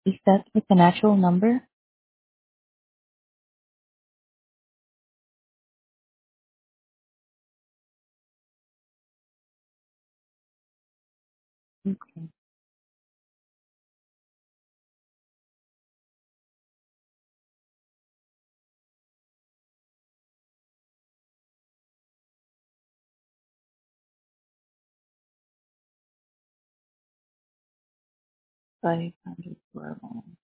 Is that like a natural number? Okay. 500 per month.